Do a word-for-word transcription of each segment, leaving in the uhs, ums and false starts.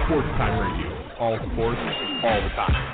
Sports Time Radio. All sports, all the time.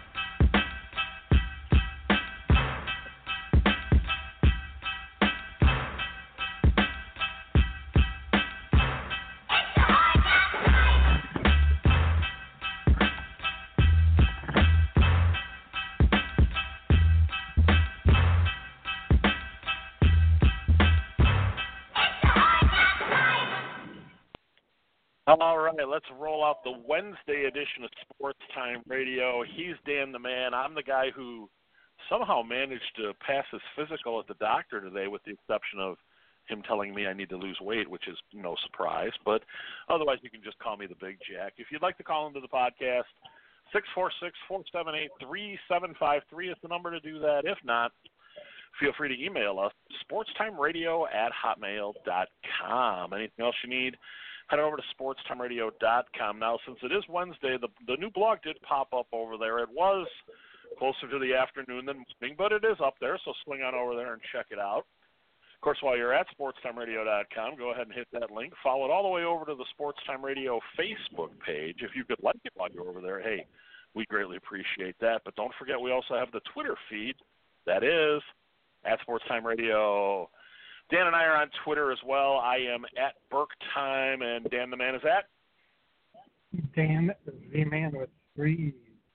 All right, let's roll out the Wednesday edition of Sports Time Radio. He's Dan the Man. I'm the guy who somehow managed to pass his physical at the doctor today, with the exception of him telling me I need to lose weight, which is no surprise. But otherwise, you can just call me the Big Jack. If you'd like to call into the podcast, six four six, four seven eight, three seven five three is the number to do that. If not, feel free to email us, sportstimeradio at hotmail dot com. Anything else you need, head over to sportstimeradio dot com. Now, since it is Wednesday, the the new blog did pop up over there. It was closer to the afternoon than morning, but it is up there, so swing on over there and check it out. Of course, while you're at sportstimeradio dot com, go ahead and hit that link. Follow it all the way over to the Sports Time Radio Facebook page. If you could like it while you're over there, hey, we greatly appreciate that. But don't forget, we also have the Twitter feed. That is at Sports Time Radio. Dan and I are on Twitter as well. I am at BurkeTime, and Dan the Man is at? Dan the Man with three.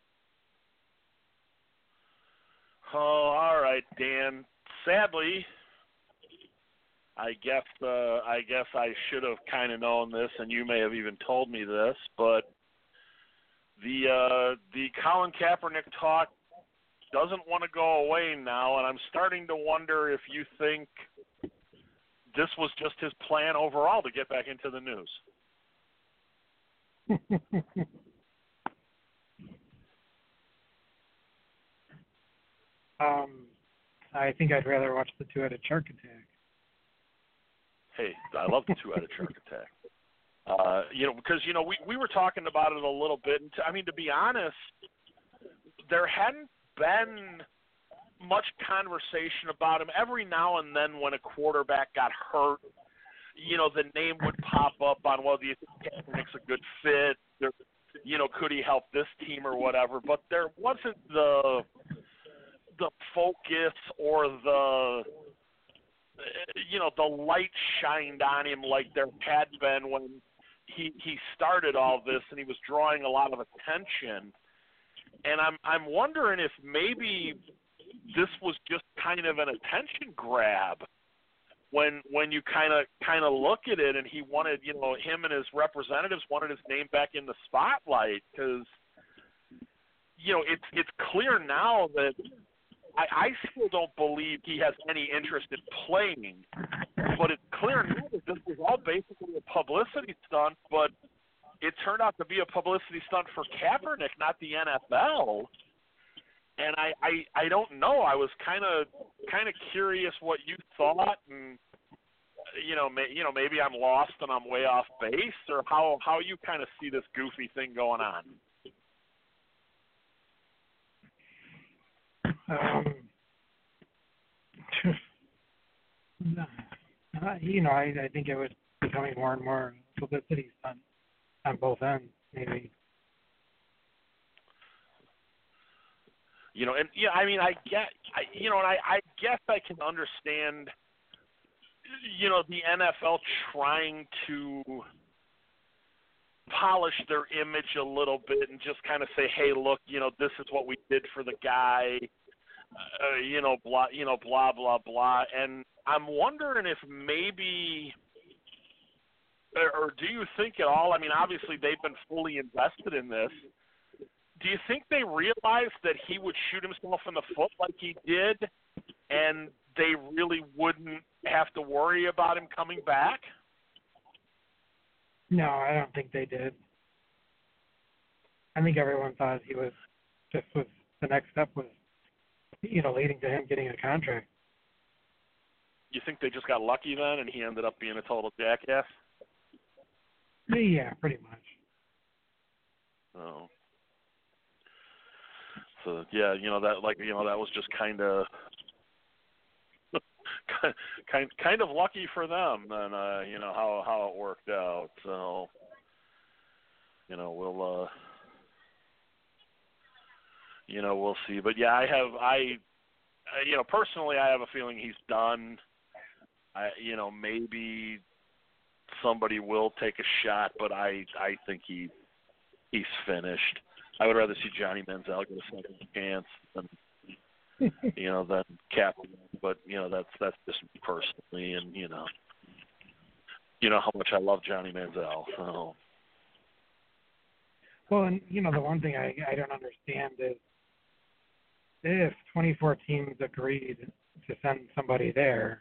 Oh, all right, Dan. Sadly, I guess uh, I guess I should have kind of known this, and you may have even told me this, but the uh, the Colin Kaepernick talk doesn't want to go away now, and I'm starting to wonder if you think this was just his plan overall to get back into the news. um, I think I'd rather watch the Two-Headed Shark Attack. Hey, I love the Two-Headed Shark Attack. Uh, you know, because, you know, we, we were talking about it a little bit. And to, I mean, to be honest, there hadn't been much conversation about him. Every now and then when a quarterback got hurt, you know, the name would pop up on, well, do you think Kaepernick's a good fit? There, you know, could he help this team or whatever? But there wasn't the the focus or the, you know, the light shined on him like there had been when he he started all this, and he was drawing a lot of attention. And I'm I'm wondering if maybe this was just kind of an attention grab when when you kind of kind of look at it, and he wanted, you know, him and his representatives wanted his name back in the spotlight, because, you know, it's it's clear now that I, I still don't believe he has any interest in playing, but it's clear now that this was all basically a publicity stunt, but it turned out to be a publicity stunt for Kaepernick, not the N F L. And I, I, I don't know. I was kind of kind of curious what you thought, and you know, may, you know, maybe I'm lost and I'm way off base, or how how you kind of see this goofy thing going on. Um, uh, you know, I, I think it was becoming more and more publicity stunt on both ends, maybe. You know, and yeah, I mean, I get, I, you know, and I, I guess I can understand, you know, the N F L trying to polish their image a little bit and just kind of say, hey, look, you know, this is what we did for the guy, uh, you know, blah, you know, blah, blah, blah. And I'm wondering if maybe, or, or do you think at all? I mean, obviously they've been fully invested in this. Do you think they realized that he would shoot himself in the foot like he did, and they really wouldn't have to worry about him coming back? No, I don't think they did. I think everyone thought he was just was the next step was, you know, leading to him getting a contract. You think they just got lucky then, and he ended up being a total jackass? Yeah, pretty much. Oh. So yeah, you know that like you know that was just kind of kind kind of lucky for them, and uh, you know how how it worked out. So you know, we'll, uh, you know, we'll see. But yeah, I have, I, you know, personally, I have a feeling he's done. I, you know, maybe somebody will take a shot, but I, I think he, he's finished. I would rather see Johnny Manziel get a second chance than, you know, than Kaepernick. But you know, that's that's just me personally, and you know, you know how much I love Johnny Manziel. So. Well, and you know, the one thing I I don't understand is if twenty-four teams agreed to send somebody there,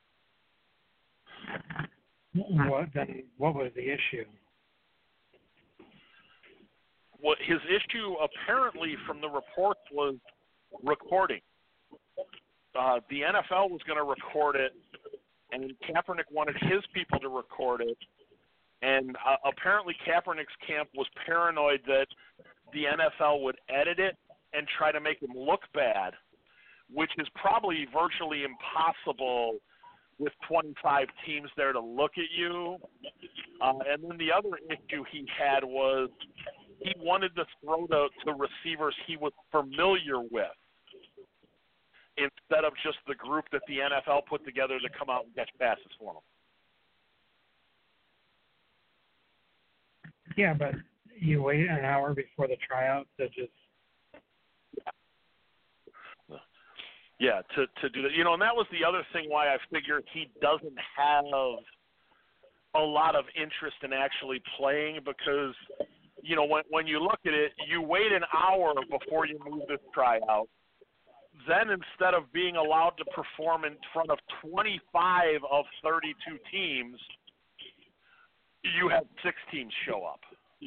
what then? What was the issue? What his issue apparently from the reports was recording. Uh, the N F L was going to record it, and Kaepernick wanted his people to record it. And uh, apparently Kaepernick's camp was paranoid that the N F L would edit it and try to make him look bad, which is probably virtually impossible with twenty-five teams there to look at you. Uh, and then the other issue he had was he wanted to throw to, to receivers he was familiar with instead of just the group that the N F L put together to come out and catch passes for him. Yeah, but you wait an hour before the tryout to just... Yeah, to, to do that. You know, and that was the other thing why I figured he doesn't have a lot of interest in actually playing because, you know, when, when you look at it, you wait an hour before you move this tryout. Then instead of being allowed to perform in front of twenty-five of thirty-two teams, you have six teams show up.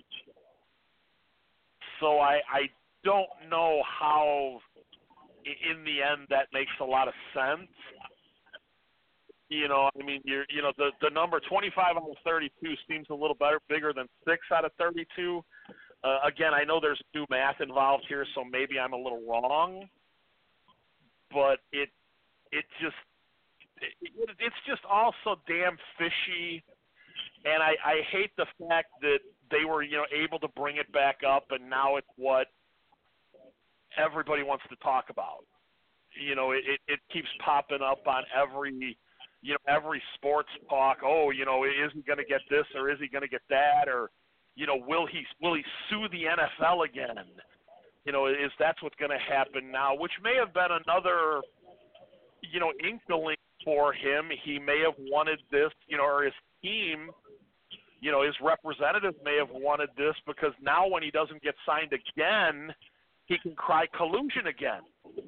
So I, I don't know how, in the end, that makes a lot of sense. You know, I mean, you're, you know, the, the number twenty-five out of thirty-two seems a little better, bigger than six out of thirty-two. Uh, again, I know there's new math involved here, so maybe I'm a little wrong. But it, it just, it, it's just all so damn fishy. And I, I hate the fact that they were, you know, able to bring it back up, and now it's what everybody wants to talk about. You know, it, it, it keeps popping up on every, you know, every sports talk. Oh, you know, is he going to get this or is he going to get that? Or, you know, will he will he sue the N F L again? You know, is that's what's going to happen now? Which may have been another, you know, inkling for him. He may have wanted this, you know, or his team, you know, his representatives may have wanted this because now when he doesn't get signed again, he can cry collusion again.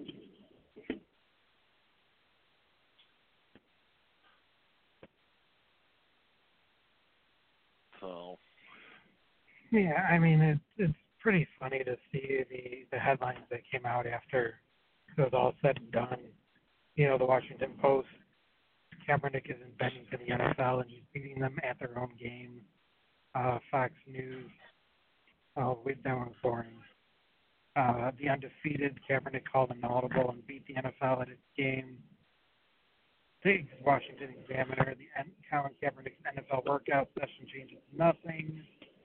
So. Yeah, I mean, it, it's pretty funny to see the, the headlines that came out after it was all said and done. You know, the Washington Post, Kaepernick isn't bending to the N F L and he's beating them at their own game. Uh, Fox News, oh, that one's boring. Uh, the undefeated Kaepernick called an audible and beat the N F L at its game. The Washington Examiner, the N- Colin Kaepernick's N F L workout session changes nothing.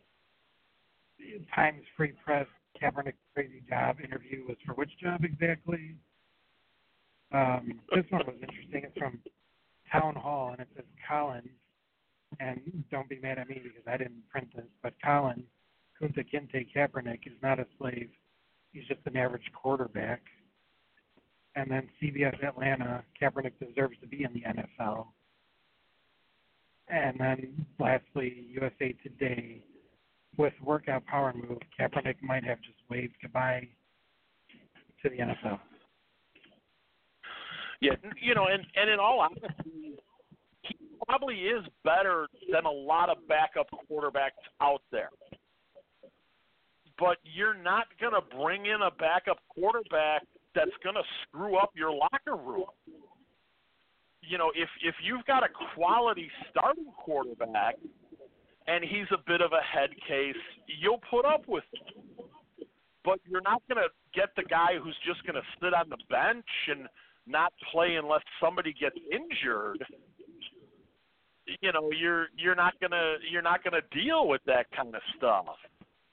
Times Free Press, Kaepernick's crazy job interview was for which job exactly? Um, this one was interesting. It's from Town Hall, and it says Colin, and don't be mad at me because I didn't print this, but Colin Kunta Kinte Kaepernick is not a slave. He's just an average quarterback. And then C B S Atlanta, Kaepernick deserves to be in the N F L. And then lastly, U S A Today, with workout power move, Kaepernick might have just waved goodbye to the N F L. Yeah, you know, and, and in all honesty, he probably is better than a lot of backup quarterbacks out there. But you're not going to bring in a backup quarterback that's going to screw up your locker room. You know, if if you've got a quality starting quarterback and he's a bit of a head case, you'll put up with it. But you're not going to get the guy who's just going to sit on the bench and not play unless somebody gets injured. You know, you're you're not gonna you're not gonna deal with that kind of stuff.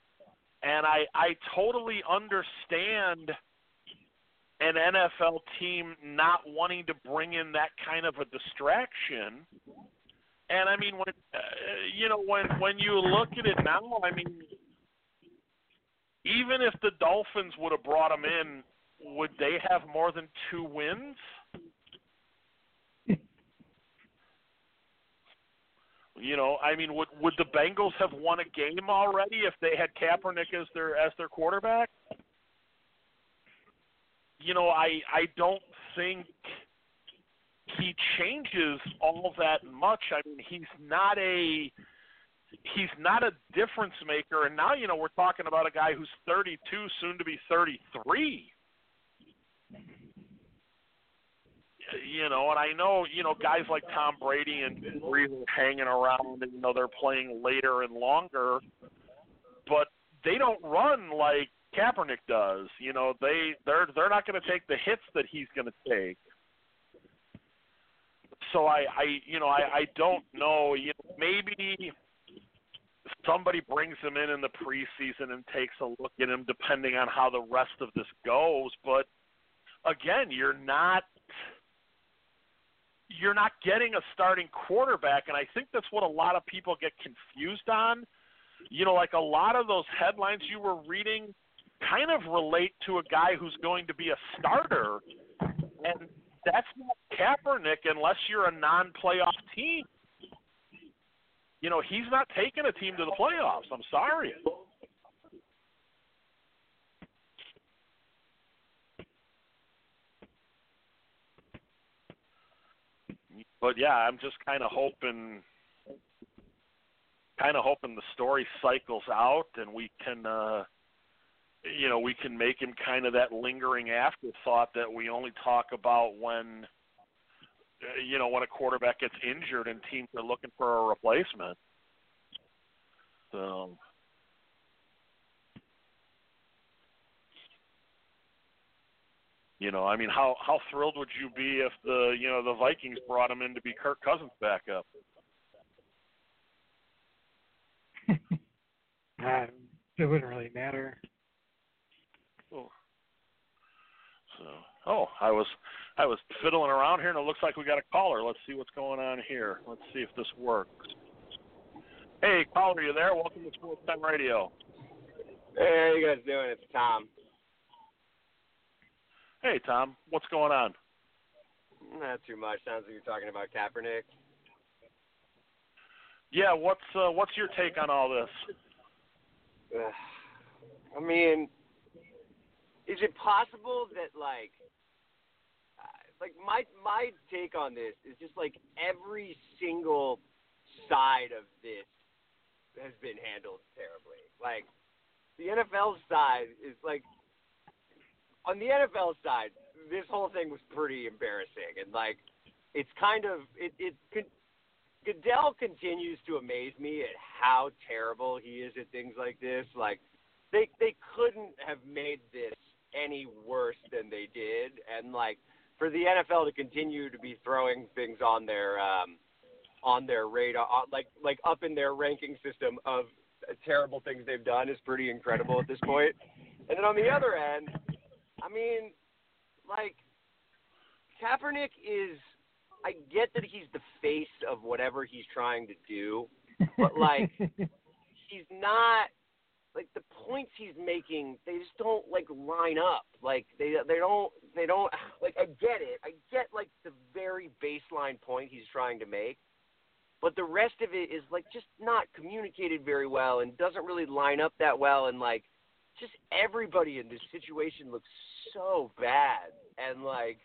And I, I totally understand an N F L team not wanting to bring in that kind of a distraction. And I mean, when uh, you know, when when you look at it now, I mean, even if the Dolphins would have brought him in, would they have more than two wins? You know, I mean, would would the Bengals have won a game already if they had Kaepernick as their as their quarterback? You know, I I don't think he changes all that much. I mean, he's not a he's not a difference maker. And now, you know, we're talking about a guy who's thirty-two, soon to be thirty-three. You know, and I know, you know, guys like Tom Brady and Brees are hanging around and, you know, they're playing later and longer, but they don't run like Kaepernick does. You know, they, they're they're not going to take the hits that he's going to take. So I, I you know, I, I don't know. You know, maybe somebody brings him in in the preseason and takes a look at him depending on how the rest of this goes. But, again, you're not – you're not getting a starting quarterback, and I think that's what a lot of people get confused on. You know, like a lot of those headlines you were reading kind of relate to a guy who's going to be a starter, and that's not Kaepernick unless you're a non-playoff team. You know, he's not taking a team to the playoffs. I'm sorry. But yeah, I'm just kind of hoping, kind of hoping the story cycles out and we can, uh, you know, we can make him kind of that lingering afterthought that we only talk about when, uh, you know, when a quarterback gets injured and teams are looking for a replacement. So. You know, I mean, how how thrilled would you be if the you know the Vikings brought him in to be Kirk Cousins' backup? uh, it wouldn't really matter. Oh. So, oh, I was I was fiddling around here, and it looks like we got a caller. Let's see what's going on here. Let's see if this works. Hey, caller, are you there? Welcome to Sports Time Radio. Hey, how you guys doing? It's Tom. Hey, Tom, what's going on? Not too much. Sounds like you're talking about Kaepernick. Yeah, what's uh, what's your take on all this? I mean, is it possible that like, like my my take on this is just like every single side of this has been handled terribly. Like the N F L side is like. On the N F L side, this whole thing was pretty embarrassing, and like, it's kind of it. It Goodell continues to amaze me at how terrible he is at things like this. Like, they they couldn't have made this any worse than they did, and like, for the N F L to continue to be throwing things on their um, on their radar, like like up in their ranking system of terrible things they've done is pretty incredible at this point. And then on the other end. I mean, like, Kaepernick is, I get that he's the face of whatever he's trying to do, but, like, he's not, like, the points he's making, they just don't, like, line up. Like, they they don't, they don't, like, I get it. I get, like, the very baseline point he's trying to make, but the rest of it is, like, just not communicated very well and doesn't really line up that well, and, like, just everybody in this situation looks so bad. And, like,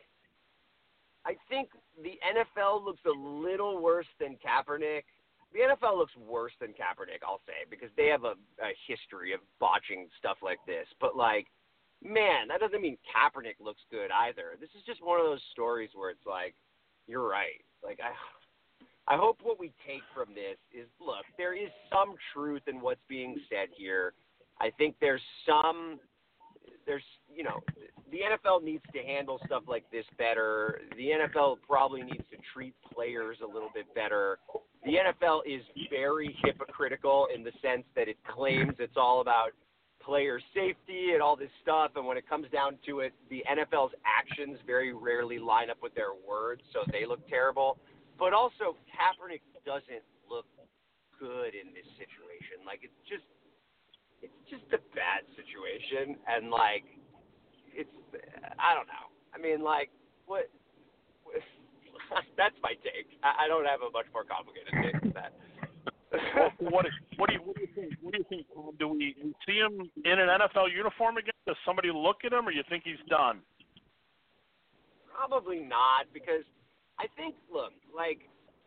I think the N F L looks a little worse than Kaepernick. The N F L looks worse than Kaepernick, I'll say, because they have a, a history of botching stuff like this. But, like, man, that doesn't mean Kaepernick looks good either. This is just one of those stories where it's like, you're right. Like, I I hope what we take from this is, look, there is some truth in what's being said here. I think there's some, there's, you know, the N F L needs to handle stuff like this better. The N F L probably needs to treat players a little bit better. The N F L is very hypocritical in the sense that it claims it's all about player safety and all this stuff, and when it comes down to it, the N F L's actions very rarely line up with their words, so they look terrible. But also, Kaepernick doesn't look good in this situation. Like, it's just, it's just a bad situation, and like, it's, I don't know. I mean, like, what? That's my take. I, I don't have a much more complicated take than that. Well, what, what do you what do you think? What do you think? Do we see him in an N F L uniform again? Does somebody look at him, or you think he's done? Probably not, because I think, look, like,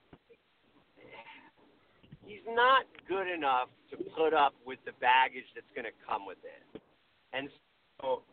he's not good enough to put up with the baggage that's going to come with it. And so,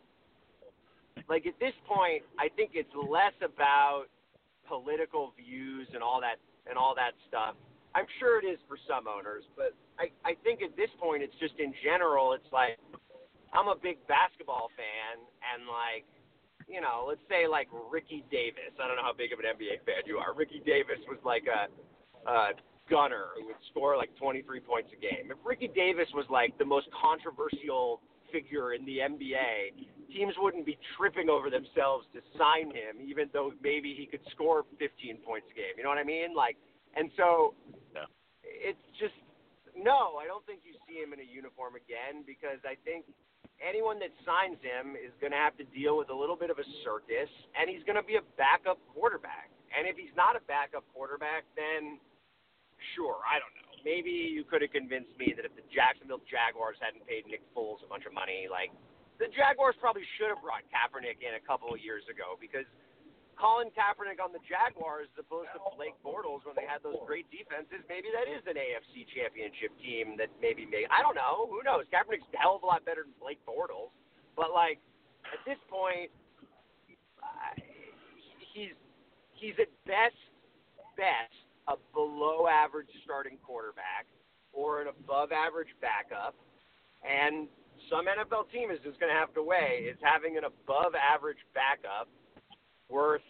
like, at this point, I think it's less about political views and all that and all that stuff. I'm sure it is for some owners, but I, I think at this point it's just in general, it's like, I'm a big basketball fan, and like, you know, let's say like Ricky Davis. I don't know how big of an N B A fan you are. Ricky Davis was like a, a gunner who would score like twenty-three points a game. If Ricky Davis was like the most controversial figure in the N B A, teams wouldn't be tripping over themselves to sign him, even though maybe he could score fifteen points a game. You know what I mean? Like, and so yeah. It's just, no, I don't think you see him in a uniform again, because I think anyone that signs him is going to have to deal with a little bit of a circus, and he's going to be a backup quarterback. And if he's not a backup quarterback, then sure, I don't know. Maybe you could have convinced me that if the Jacksonville Jaguars hadn't paid Nick Foles a bunch of money, like, the Jaguars probably should have brought Kaepernick in a couple of years ago, because Colin Kaepernick on the Jaguars as opposed to Blake Bortles when they had those great defenses, maybe that is an A F C championship team that maybe made, I don't know, who knows? Kaepernick's a hell of a lot better than Blake Bortles, but like, at this point, uh, he's, he's at best, best, a below average starting quarterback or an above average backup, and some N F L team is just going to have to weigh, is having an above average backup worth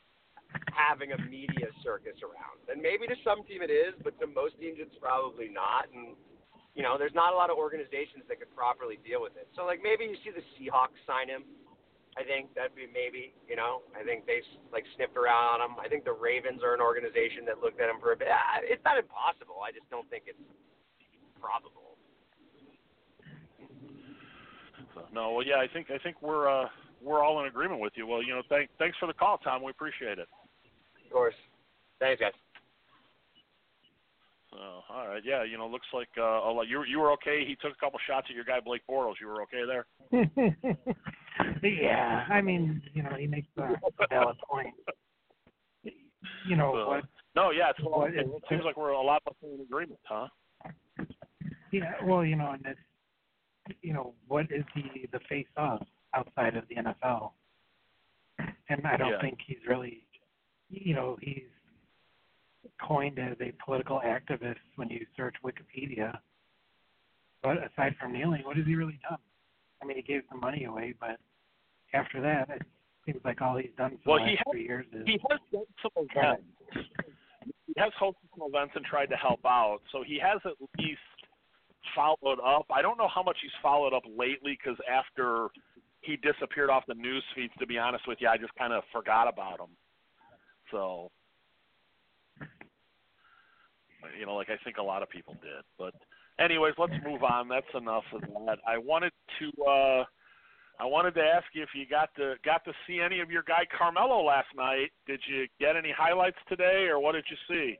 having a media circus around? And maybe to some team it is, but to most teams it's probably not. And, you know, there's not a lot of organizations that could properly deal with it. So, like, maybe you see the Seahawks sign him. I think that'd be maybe, you know, I think they, like, sniffed around on him. I think the Ravens are an organization that looked at him for a bit. It's not impossible. I just don't think it's probable. No, well, yeah, I think I think we're uh, we're all in agreement with you. Well, you know, thank, thanks for the call, Tom. We appreciate it. Of course. Thanks, guys. So, all right, yeah, you know, looks like uh, you you were okay. He took a couple shots at your guy Blake Bortles. You were okay there? Yeah, I mean, you know, he makes a valid point. You know so, what? No, yeah, it's, what it, it seems like we're a lot more in agreement, huh? Yeah, well, you know, and it's, you know, what is he the face of outside of the N F L? And I don't yeah. think he's really, you know, he's coined as a political activist when you search Wikipedia. But aside from kneeling, what has he really done? I mean, he gave some money away, but after that, it seems like all he's done for well, the he last has, three years is he has done some events. He has hosted some events and tried to help out, so he has at least followed up. I don't know how much he's followed up lately, because after he disappeared off the news feeds, to be honest with you, I just kind of forgot about him. So, you know, like I think a lot of people did. But anyways, let's move on. That's enough of that. I wanted to uh, I wanted to ask you if you got to got to see any of your guy Carmelo last night. Did you get any highlights today, or what did you see?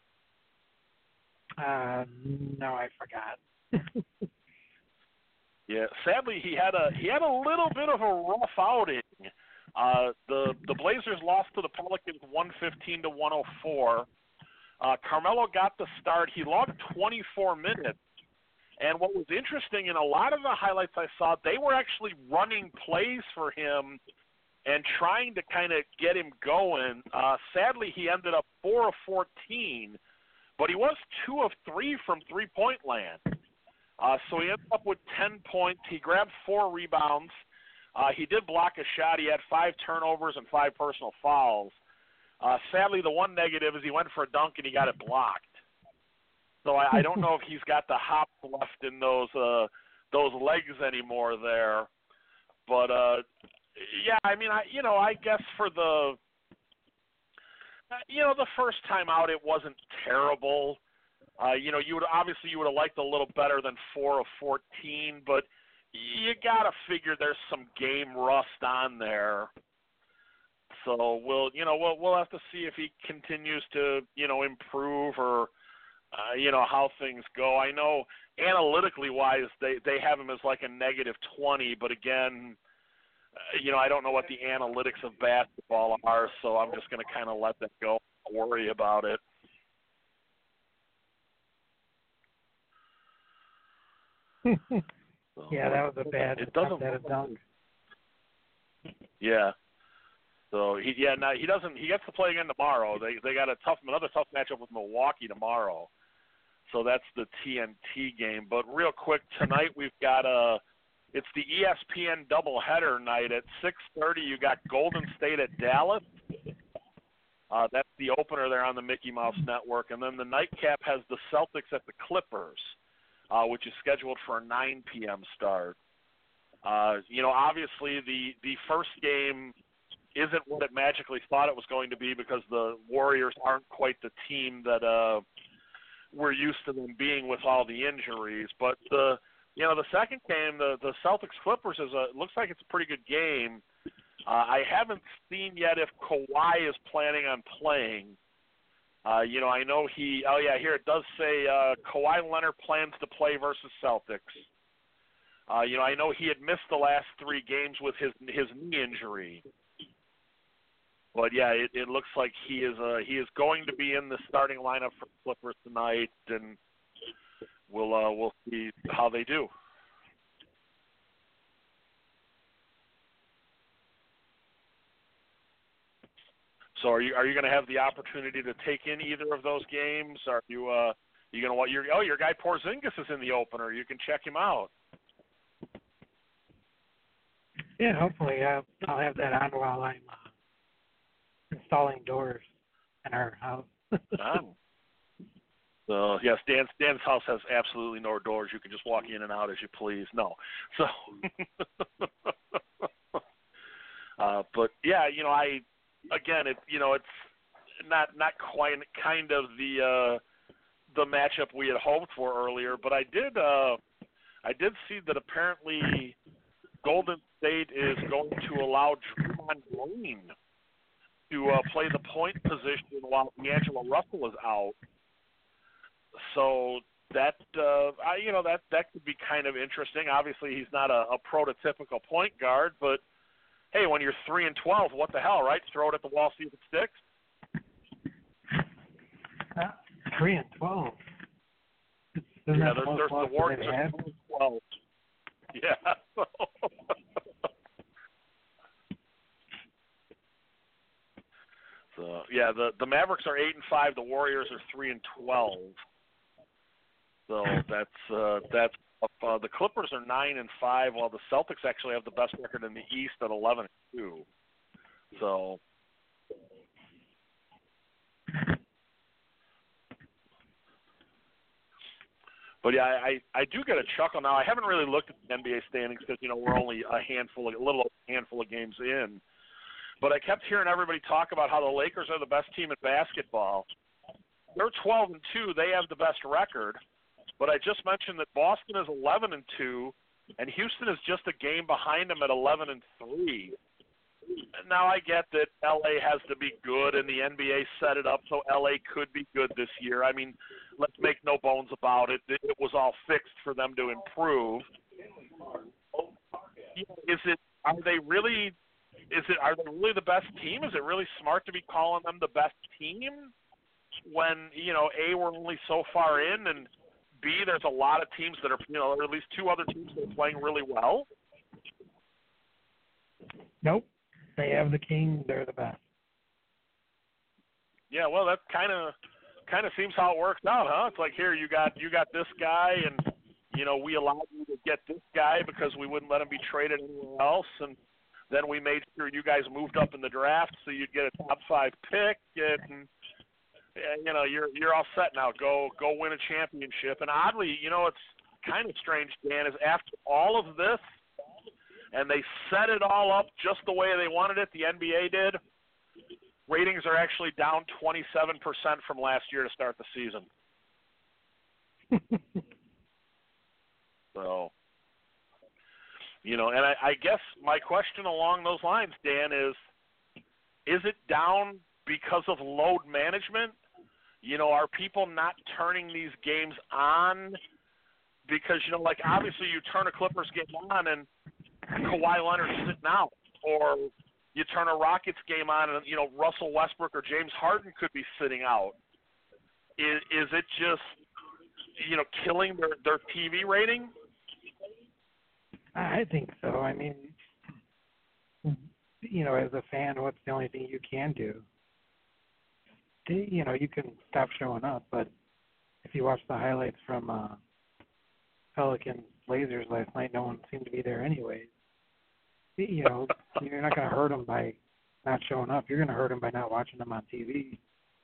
Uh, no, I forgot. Yeah, sadly he had a he had a little bit of a rough outing. Uh, the the Blazers lost to the Pelicans one fifteen to one oh four. Uh, Carmelo got the start. He logged twenty-four minutes. And what was interesting in a lot of the highlights I saw, they were actually running plays for him and trying to kind of get him going. Uh, sadly, he ended up four of fourteen, but he was two of three from three-point land. Uh, so he ended up with ten points. He grabbed four rebounds. Uh, he did block a shot. He had five turnovers and five personal fouls. Uh, sadly, the one negative is he went for a dunk and he got it blocked. So I, I don't know if he's got the hops left in those uh, those legs anymore there. But uh, yeah, I mean, I you know, I guess for the you know the first time out, it wasn't terrible. Uh, you know, you would obviously you would have liked a little better than four of fourteen, but you gotta figure there's some game rust on there. So we'll, you know, we'll we'll have to see if he continues to, you know, improve or, uh, you know, how things go. I know analytically wise, they they have him as like a negative twenty, but again, uh, you know, I don't know what the analytics of basketball are, so I'm just going to kind of let that go. Don't worry about it. So, yeah, that was a bad. It doesn't. That a dunk. Yeah. So he yeah now he doesn't he gets to play again tomorrow. They they got a tough another tough matchup with Milwaukee tomorrow. So that's the T N T game. But real quick tonight we've got a it's the E S P N doubleheader night at six thirty. You got Golden State at Dallas. Uh, that's the opener there on the Mickey Mouse Network, and then the nightcap has the Celtics at the Clippers, uh, which is scheduled for a nine p.m. start. Uh, you know, obviously the the first game isn't what it magically thought it was going to be because the Warriors aren't quite the team that uh, we're used to them being with all the injuries. But the you know the second game, the the Celtics Clippers is a looks like it's a pretty good game. Uh, I haven't seen yet if Kawhi is planning on playing. Uh, you know, I know he. Oh yeah, here it does say uh, Kawhi Leonard plans to play versus Celtics. Uh, you know, I know he had missed the last three games with his his knee injury. But yeah, it, it looks like he is uh, he is going to be in the starting lineup for Clippers tonight, and we'll uh, we'll see how they do. So are you are you going to have the opportunity to take in either of those games? Are you uh you going to what your oh your guy Porzingis is in the opener? You can check him out. Yeah, hopefully uh, I'll have that on while I'm uh, installing doors in our house. um, so yes, Dan, Dan's house has absolutely no doors. You can just walk in and out as you please. No, so uh, but yeah, you know, I again, it you know, it's not not quite kind of the uh, the matchup we had hoped for earlier, but I did uh, I did see that apparently Golden State is going to allow Draymond Green to uh, play the point position while D'Angelo Russell is out. So that uh, I, you know that that could be kind of interesting. Obviously, he's not a, a prototypical point guard, but hey, when you're three and twelve, what the hell, right? Throw it at the wall, see if it sticks. Uh, three and twelve. Isn't yeah, that there's, the, there's the Warriors are two and twelve. Yeah. So yeah, the the Mavericks are eight and five. The Warriors are three and twelve. So that's uh, that's uh, the Clippers are nine and five, while the Celtics actually have the best record in the East at eleven and two. So. But yeah, I, I do get a chuckle now. I haven't really looked at the N B A standings because you know we're only a handful, of, a little handful of games in. But I kept hearing everybody talk about how the Lakers are the best team in basketball. They're twelve and two. They have the best record. But I just mentioned that Boston is eleven and two, and Houston is just a game behind them at eleven and three. Now I get that L A has to be good, and the N B A set it up so L A could be good this year. I mean, let's make no bones about it. It was all fixed for them to improve. Is it? Are they really? Is it? Are they really the best team? Is it really smart to be calling them the best team when you know A, we're only so far in, and B, there's a lot of teams that are you know, or at least two other teams that are playing really well. Nope. They have the king. They're the best. Yeah, well, that kind of kind of seems how it works out, huh? It's like here you got you got this guy, and you know we allowed you to get this guy because we wouldn't let him be traded anywhere else, and then we made sure you guys moved up in the draft so you'd get a top five pick, and you know you're you're all set now. Go go win a championship. And oddly, you know it's kind of strange, Dan, is after all of this, and they set it all up just the way they wanted it, the N B A did, ratings are actually down twenty-seven percent from last year to start the season. So, you know, and I, I guess my question along those lines, Dan, is, is it down because of load management? You know, are people not turning these games on? Because, you know, like obviously you turn a Clippers game on and Kawhi Leonard's sitting out, or you turn a Rockets game on and, you know, Russell Westbrook or James Harden could be sitting out. Is, is it just, you know, killing their, their T V rating? I think so. I mean, you know, as a fan, what's the only thing you can do? You know, you can stop showing up, but if you watch the highlights from uh, Pelicans Blazers last night, no one seemed to be there anyways. You know, you're not going to hurt them by not showing up. You're going to hurt them by not watching them on T V.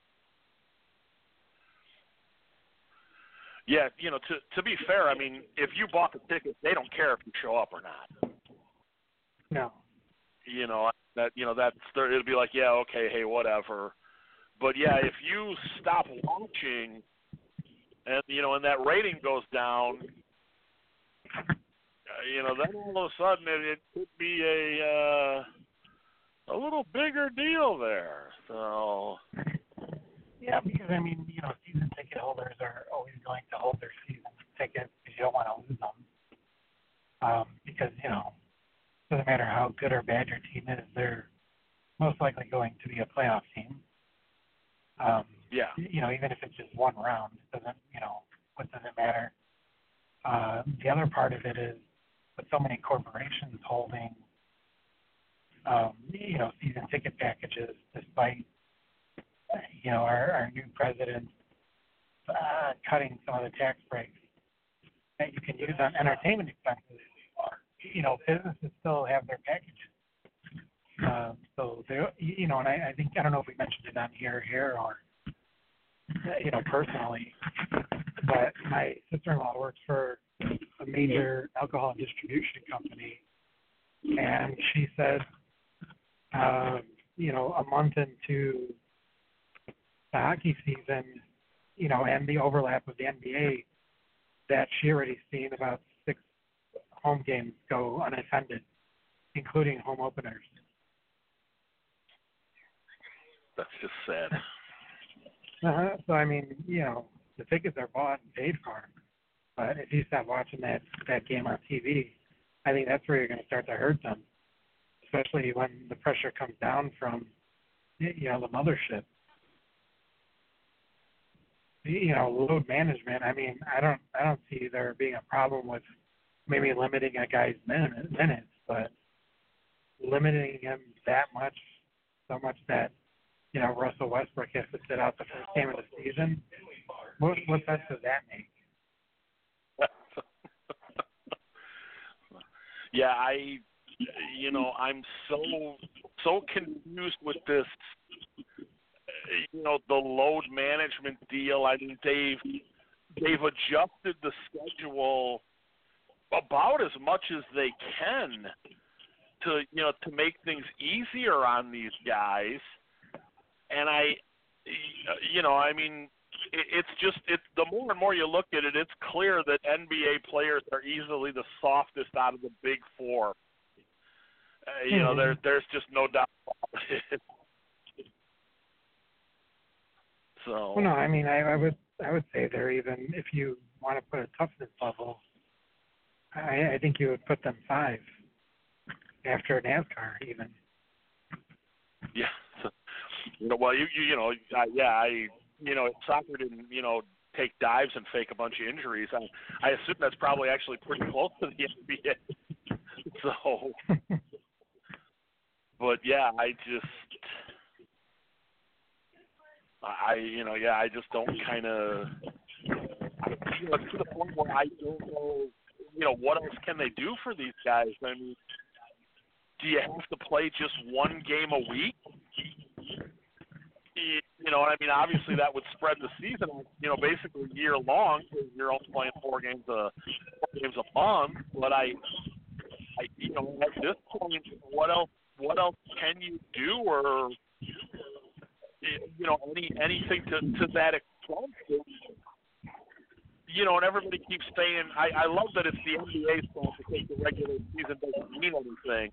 Yeah, you know, to to be fair, I mean, if you bought the ticket, they don't care if you show up or not. No. You know, that you know that's it'll be like, yeah, okay, hey, whatever. But yeah, if you stop watching, and you know, and that rating goes down, uh, you know, then all of a sudden it, it could be a uh, a little bigger deal there. So. Yeah, because, I mean, you know, season ticket holders are always going to hold their season tickets because you don't want to lose them. Um, because, you know, it doesn't matter how good or bad your team is, they're most likely going to be a playoff team. Um, yeah. You know, even if it's just one round, it doesn't, you know, what does it matter? Uh, the other part of it is with so many corporations holding, um, you know, season ticket packages despite you know, our, our new president uh, cutting some of the tax breaks that you can use on entertainment expenses. You know, businesses still have their packages. Uh, so, they, you know, and I, I think, I don't know if we mentioned it on here, here or, you know, personally, but my sister-in-law works for a major alcohol distribution company, and she said, uh, you know, a month into the hockey season, you know, and the overlap with the N B A, that she already seen about six home games go unattended, including home openers. That's just sad. Uh-huh. So, I mean, you know, the tickets are bought and paid for, but if you stop watching that, that game on T V, I think that's where you're going to start to hurt them, especially when the pressure comes down from, you know, the mothership. You know, load management. I mean, I don't, I don't see there being a problem with maybe limiting a guy's minutes, but limiting him that much, so much that you know Russell Westbrook has to sit out the first game of the season. What, what sense does that make? Yeah, I, you know, I'm so so confused with this. You know, the load management deal. I mean, they've they've adjusted the schedule about as much as they can to you know to make things easier on these guys. And I, you know, I mean, it, it's just it's the more and more you look at it, it's clear that N B A players are easily the softest out of the big four. Uh, you mm-hmm. know, there there's just no doubt about it. So. Well, no, I mean, I, I would, I would say they're even if you want to put a toughness level, I, I think you would put them five after NASCAR even. Yeah, you know, well, you, you, you know, uh, yeah, I, you know, soccer didn't, you know, take dives and fake a bunch of injuries. I, I assume that's probably actually pretty close to the N B A. So, but yeah, I just. I, you know, yeah, I just don't kind of, you know, to the point where I don't know, you know, what else can they do for these guys? I mean, do you have to play just one game a week? You you know, I mean, obviously that would spread the season, you know, basically year long because you're only playing four games a four games a month. But I, I, you know, at this point, what else? What else can you do, or you know, any anything to to that extent? You know, and everybody keeps saying, I, I love that it's the N B A stuff to take the regular season doesn't mean anything.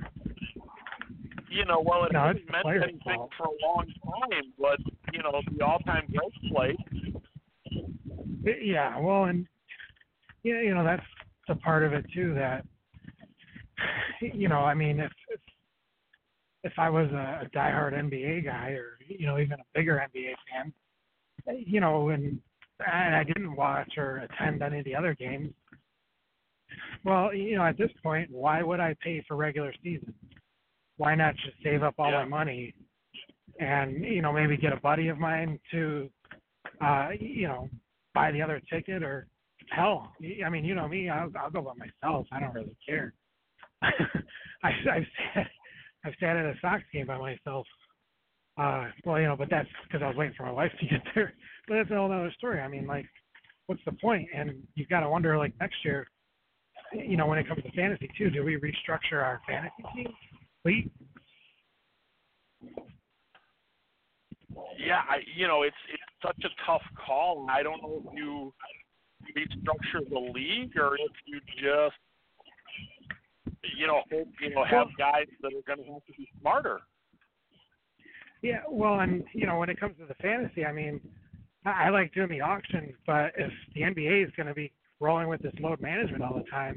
You know, well, it no, hasn't meant anything fault. for a long time, but, you know, the all-time great play. Yeah, well, and, yeah, you know, that's the part of it, too, that, you know, I mean, if if, if I was a, a diehard N B A guy or, you know, even a bigger N B A fan, you know, and and I didn't watch or attend any of the other games, well, you know, at this point, why would I pay for regular season? Why not just save up all Yeah. my money and, you know, maybe get a buddy of mine to, uh, you know, buy the other ticket or, hell, I mean, you know me, I'll, I'll go by myself. I don't really care. I, I've, sat, I've sat at a Sox game by myself. Uh, well, you know, but that's because I was waiting for my wife to get there. But that's a whole other story. I mean, like, what's the point? And you've got to wonder, like, next year, you know, when it comes to fantasy, too, do we restructure our fantasy team? We, Yeah, I, you know, it's it's such a tough call. I don't know if you restructure the league or if you just, you know, hope, you know, have guys that are going to have to be smarter. Yeah, well, and, you know, when it comes to the fantasy, I mean, I, I like doing the auctions, but if the N B A is going to be rolling with this load management all the time,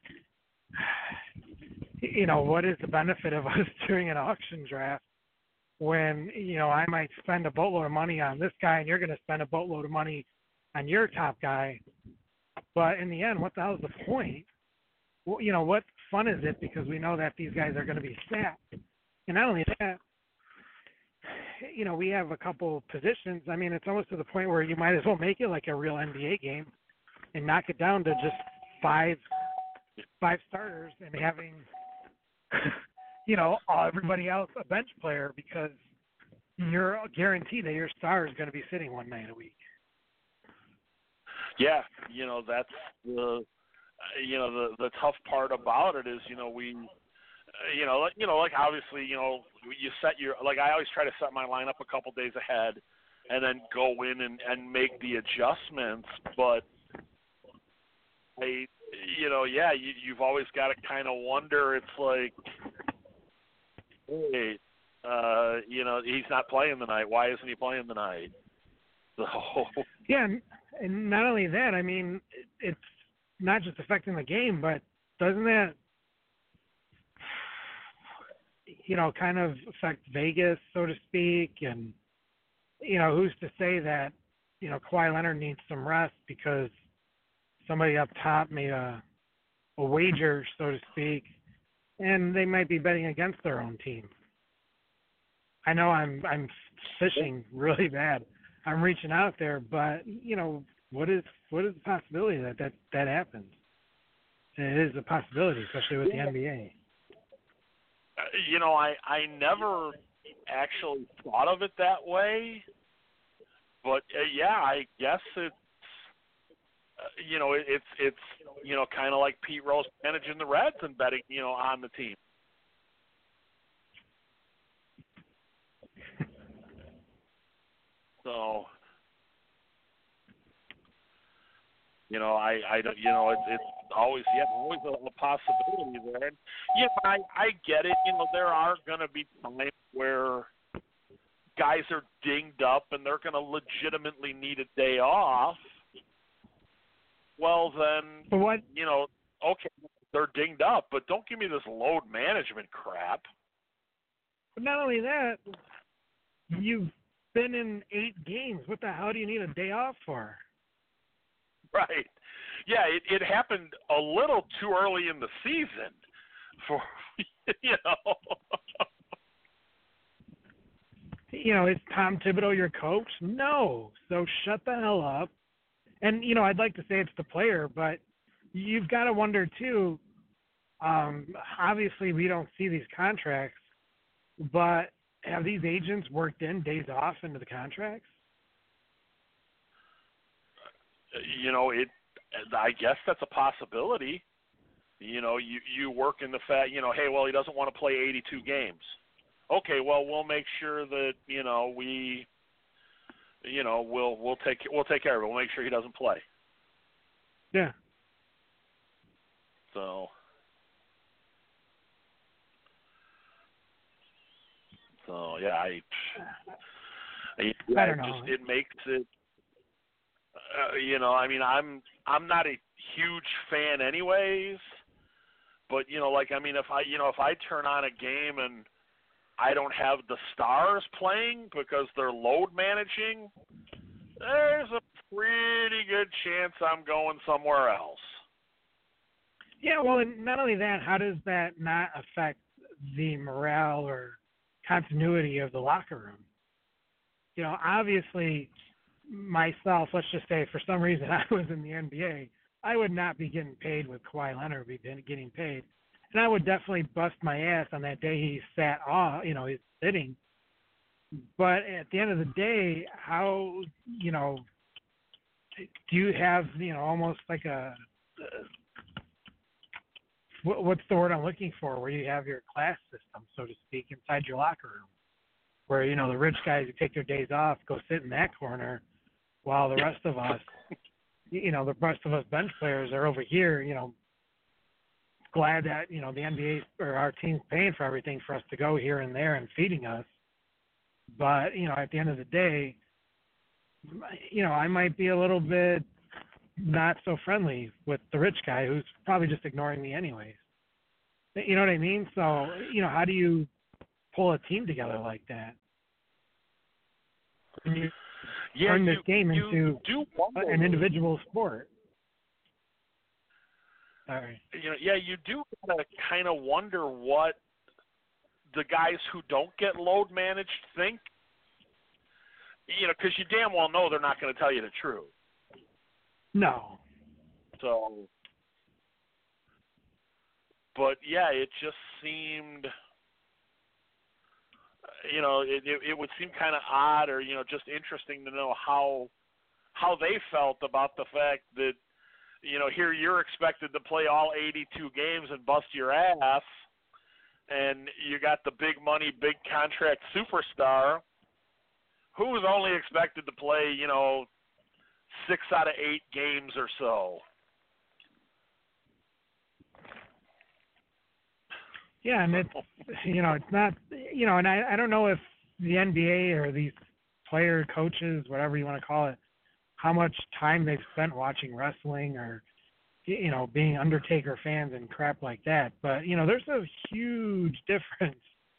you know, what is the benefit of us doing an auction draft when, you know, I might spend a boatload of money on this guy and you're going to spend a boatload of money on your top guy, but in the end, what the hell is the point? Well, you know, what fun is it because we know that these guys are going to be stacked? And not only that, you know, we have a couple positions. I mean, it's almost to the point where you might as well make it like a real N B A game and knock it down to just five five starters and having, you know, everybody else a bench player because you're guaranteed that your star is going to be sitting one night a week. Yeah, you know, that's the, you know, the the tough part about it is, you know, we, you know, like, you know, like obviously, you know, you set your, like I always try to set my lineup a couple days ahead and then go in and, and make the adjustments. But I, you know, yeah, you, you've always got to kind of wonder. It's like, hey, uh, you know, he's not playing tonight. Why isn't he playing tonight? So yeah, and, and not only that, I mean, it, it's not just affecting the game, but doesn't that, you know, kind of affect Vegas, so to speak? And, you know, who's to say that, you know, Kawhi Leonard needs some rest because somebody up top made a, a wager, so to speak, and they might be betting against their own team. I know I'm I'm fishing really bad. I'm reaching out there, but, you know, what is what is the possibility that that, that happens? And it is a possibility, especially with the N B A. You know, I, I never actually thought of it that way, but uh, yeah, I guess it's, uh, you know, it, it's, it's, you know, kind of like Pete Rose managing the Reds and betting, you know, on the team. So, you know, I, I don't, you know, it's, it's always, yeah, always a, a possibility there. And, yeah, I, I get it. You know, there are going to be times where guys are dinged up and they're going to legitimately need a day off. Well, then, But what, you know, okay, they're dinged up, but don't give me this load management crap. but not only that, you've been in eight games. What the hell do you need a day off for? Right. Yeah, it, it happened a little too early in the season for, you know. You know, is Tom Thibodeau your coach? No. So shut the hell up. And, you know, I'd like to say it's the player, but you've got to wonder, too, um, obviously we don't see these contracts, but have these agents worked in days off into the contracts? You know, it. I guess that's a possibility. You know, you you work in the fact, you know, hey, well, he doesn't want to play eighty-two games. Okay, well, we'll make sure that, you know, we, you know, we'll we'll take we'll take care of it. We'll make sure he doesn't play. Yeah. So. So yeah, I. I, I don't know. Just, it makes it. Uh, you know, I mean, I'm I'm not a huge fan, anyways. But you know, like I mean, if I you know if I turn on a game and I don't have the stars playing because they're load managing, there's a pretty good chance I'm going somewhere else. Yeah, well, and not only that, how does that not affect the morale or continuity of the locker room? You know, obviously, myself, let's just say for some reason I was in the N B A, I would not be getting paid with Kawhi Leonard be getting paid. And I would definitely bust my ass on that day he sat off, you know, he's sitting. But at the end of the day, how, you know, do you have, you know, almost like a, uh, what, what's the word I'm looking for, where you have your class system, so to speak, inside your locker room, where, you know, the rich guys who take their days off go sit in that corner while the rest of us, you know, the rest of us bench players are over here, you know, glad that, you know, the N B A or our team's paying for everything for us to go here and there and feeding us. But, you know, at the end of the day, you know, I might be a little bit not so friendly with the rich guy who's probably just ignoring me anyways. You know what I mean? So, you know, how do you pull a team together like that? And you yeah, turn this you, game you into do wonder, an individual sport. Sorry. You know, yeah, you do kind of wonder what the guys who don't get load managed think. You know, because you damn well know they're not going to tell you the truth. No. So, but yeah, it just seemed, you know, it it, it would seem kind of odd, or you know, just interesting to know how how they felt about the fact that, you know, here you're expected to play all eighty-two games and bust your ass, and you got the big money, big contract superstar who's only expected to play, you know, six out of eight games or so. Yeah, and it's, you know, it's not, you know, and I, I don't know if the N B A or these player coaches, whatever you want to call it, how much time they've spent watching wrestling or, you know, being Undertaker fans and crap like that. But, you know, there's a huge difference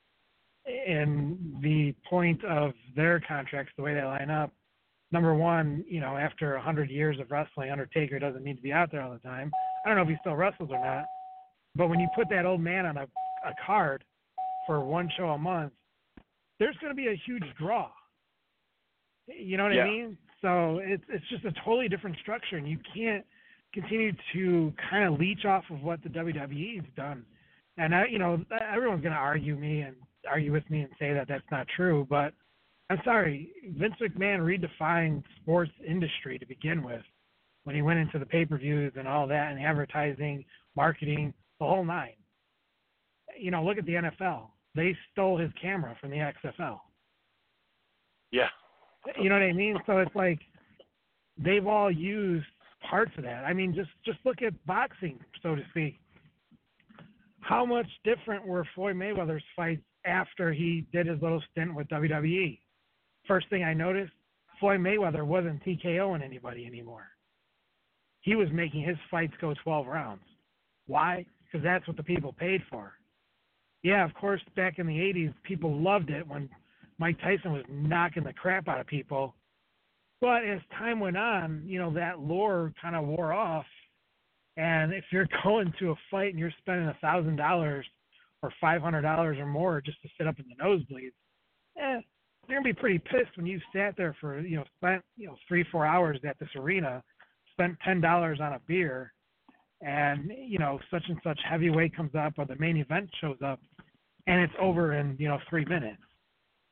in the point of their contracts, the way they line up. Number one, you know, after one hundred years of wrestling, Undertaker doesn't need to be out there all the time. I don't know if he still wrestles or not. But when you put that old man on a, a card for one show a month, there's going to be a huge draw. You know what yeah. I mean? So it's it's just a totally different structure, and you can't continue to kind of leech off of what the W W E's done. And I, you know, everyone's going to argue me and argue with me and say that that's not true. But I'm sorry, Vince McMahon redefined sports industry to begin with when he went into the pay-per-views and all that, and advertising, marketing, the whole nine. You know, look at the N F L. They stole his camera from the X F L. Yeah. You know what I mean? So it's like they've all used parts of that. I mean, just, just look at boxing, so to speak. How much different were Floyd Mayweather's fights after he did his little stint with W W E? First thing I noticed, Floyd Mayweather wasn't TKOing anybody anymore. He was making his fights go twelve rounds. Why? Because that's what the people paid for. Yeah, of course, back in the eighties, people loved it when Mike Tyson was knocking the crap out of people. But as time went on, you know, that lore kind of wore off. And if you're going to a fight and you're spending one thousand dollars or five hundred dollars or more just to sit up in the nosebleeds, eh, you're going to be pretty pissed when you sat there for, you know, spent, you know, three, four hours at this arena, spent ten dollars on a beer, and, you know, such and such heavyweight comes up or the main event shows up, and it's over in, you know, three minutes.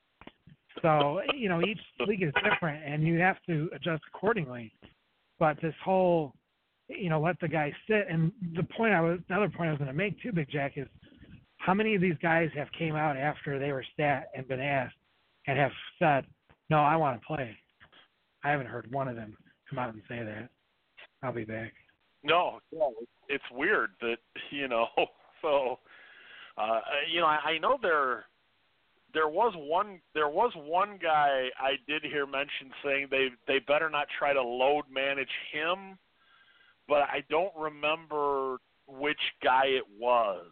So, you know, each league is different, and you have to adjust accordingly. But this whole, you know, let the guys sit, and the point I was, the other point I was going to make too, Big Jack, is how many of these guys have came out after they were stat and been asked and have said, no, I want to play. I haven't heard one of them come out and say that. I'll be back. No, no, it's weird that, you know, so, uh, you know, I, I know there, there was one, there was one guy I did hear mention saying they, they better not try to load manage him, but I don't remember which guy it was.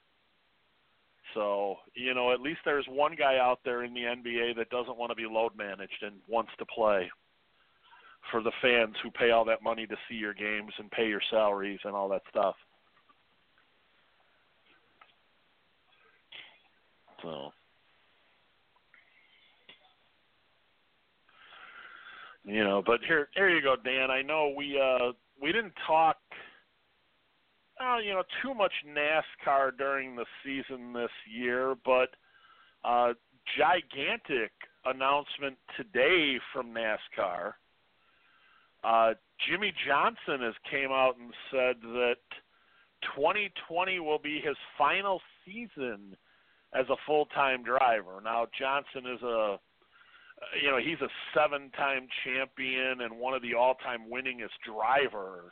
So, you know, at least there's one guy out there in the N B A that doesn't want to be load managed and wants to play for the fans who pay all that money to see your games and pay your salaries and all that stuff. So, you know, but here, here you go, Dan. I know we uh, we didn't talk, uh, you know, too much NASCAR during the season this year, but uh, gigantic announcement today from NASCAR. Uh, Jimmy Johnson has came out and said that twenty twenty will be his final season as a full-time driver. Now, Johnson is a, you know, he's a seven-time champion and one of the all-time winningest drivers.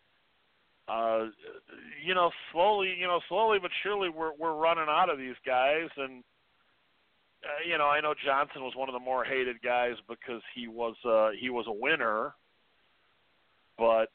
Uh, you know, slowly, you know, slowly but surely, we're we're running out of these guys, and uh, you know, I know Johnson was one of the more hated guys because he was uh, he was a winner. But,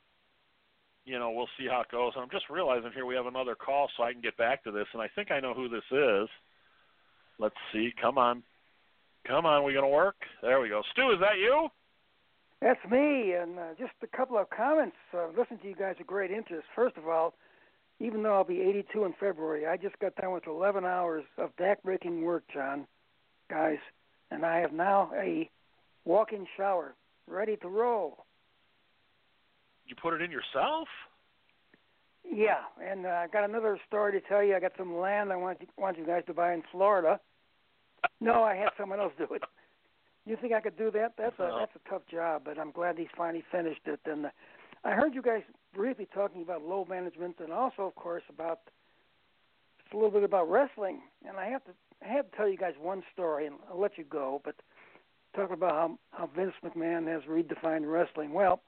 you know, we'll see how it goes. I'm just realizing here we have another call so I can get back to this, and I think I know who this is. Let's see. Come on. Come on. We going to work? There we go. Stu, is that you? That's me, and uh, just a couple of comments. Uh, listening to you guys with great interest. First of all, even though I'll be eighty-two in February, I just got done with eleven hours of back-breaking work, John, guys, and I have now a walk-in shower ready to roll. You put it in yourself? Yeah, and uh, I got another story to tell you. I got some land I want you, want you guys to buy in Florida. No, I had someone else do it. You think I could do that? That's a that's a tough job, but I'm glad he's finally finished it. And uh, I heard you guys briefly talking about load management, and also, of course, about it's a little bit about wrestling. And I have to I have to tell you guys one story, and I'll let you go. But talking about how how Vince McMahon has redefined wrestling. Well,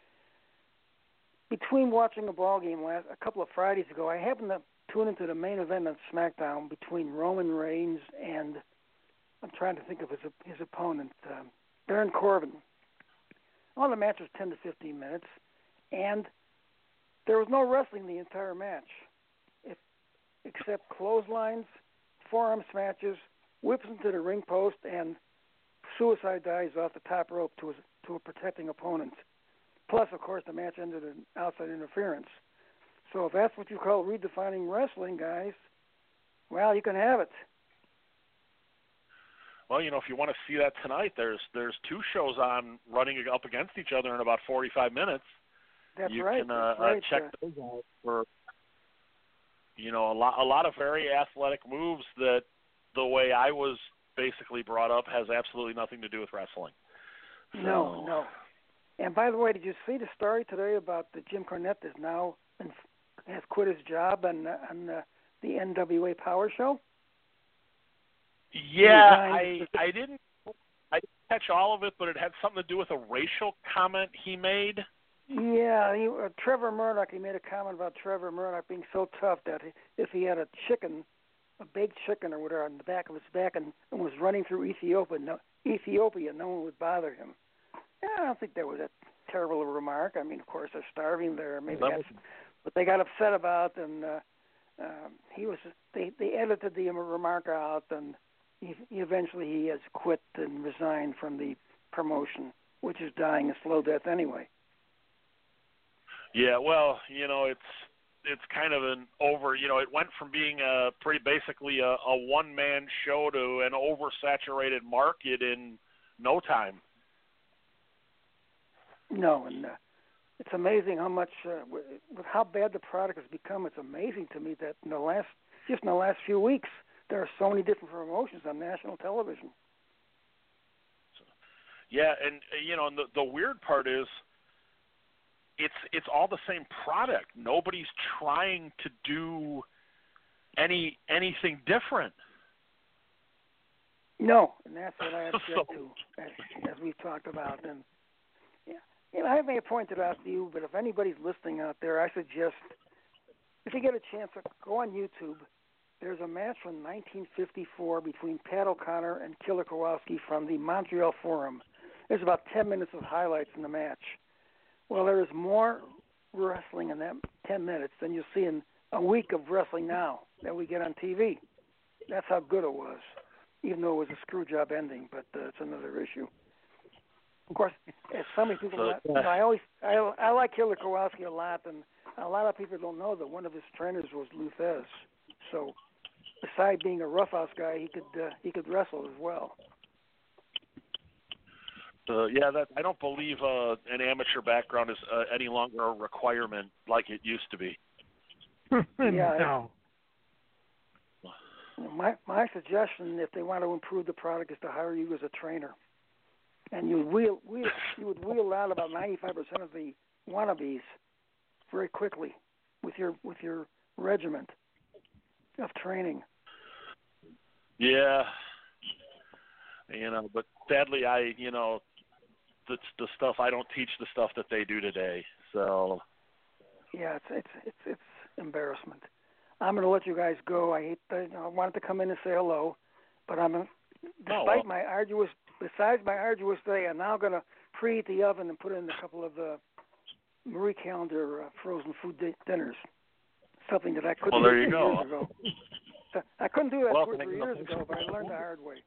between watching a ball game last a couple of Fridays ago, I happened to tune into the main event on SmackDown between Roman Reigns and I'm trying to think of his his opponent, um, Baron Corbin. Well, the match was ten to fifteen minutes, and there was no wrestling the entire match, if, except clotheslines, forearm smashes, whips into the ring post, and suicide dives off the top rope to a, to a protecting opponent. Plus, of course, the match ended in outside interference. So if that's what you call redefining wrestling, guys, well, you can have it. Well, you know, if you want to see that tonight, there's there's two shows on running up against each other in about forty-five minutes. That's you right. can uh, That's right. uh, check uh, those out for, you know, a lot a lot of very athletic moves that the way I was basically brought up has absolutely nothing to do with wrestling. So, no, no. And by the way, did you see the story today about the Jim Cornette is now has quit his job on on the, the N W A Power Show? Yeah, I I didn't I didn't catch all of it, but it had something to do with a racial comment he made. Yeah, he, uh, Trevor Murdoch. He made a comment about Trevor Murdoch being so tough that if he had a chicken, a baked chicken or whatever on the back of his back, and, and was running through Ethiopia, no, Ethiopia, no one would bother him. Yeah, I don't think that was a terrible remark. I mean, of course, they're starving there. Maybe that's what they got upset about, and uh, um, he was. They they edited the remark out, and he, he eventually he has quit and resigned from the promotion, which is dying a slow death anyway. Yeah, well, you know, it's it's kind of an over. You know, it went from being a pretty basically a, a one man show to an oversaturated market in no time. No, and uh, it's amazing how much, uh, with, with how bad the product has become. It's amazing to me that in the last, just in the last few weeks, there are so many different promotions on national television. Yeah, and you know, and the the weird part is, it's it's all the same product. Nobody's trying to do any anything different. No, and that's what I object So- to, as, as we've talked about. And yeah, you know, I may have pointed out to you, but if anybody's listening out there, I suggest if you get a chance, go on YouTube. There's a match from nineteen fifty-four between Pat O'Connor and Killer Kowalski from the Montreal Forum. There's about ten minutes of highlights in the match. Well, there is more wrestling in that ten minutes than you'll see in a week of wrestling now that we get on T V. That's how good it was, even though it was a screw job ending, but uh, it's another issue. Of course, as so many people, So, not, you know, I always I, I like Killer Kowalski a lot, and a lot of people don't know that one of his trainers was Lou Thesz. So, besides being a roughhouse guy, he could uh, he could wrestle as well. Uh, yeah, that I don't believe uh, an amateur background is uh, any longer a requirement like it used to be. Yeah, no. My my suggestion, if they want to improve the product, is to hire you as a trainer, and you would wheel, wheel you would wheel out about ninety-five percent of the wannabes very quickly with your with your regiment of training. Yeah, you know, but sadly, I you know, the the stuff I don't teach the stuff that they do today. So Yeah, it's it's it's it's embarrassment. I'm going to let you guys go. I hate to, you know, I wanted to come in and say hello, but I'm Oh, despite well. my arduous besides my arduous day, I'm now going to preheat the oven and put in a couple of uh, Marie Calendar uh, frozen food di- dinners. Something that I couldn't Well, there do you three go. years ago. So I couldn't do that Well, two or thank three you. years ago, but I learned the hard way.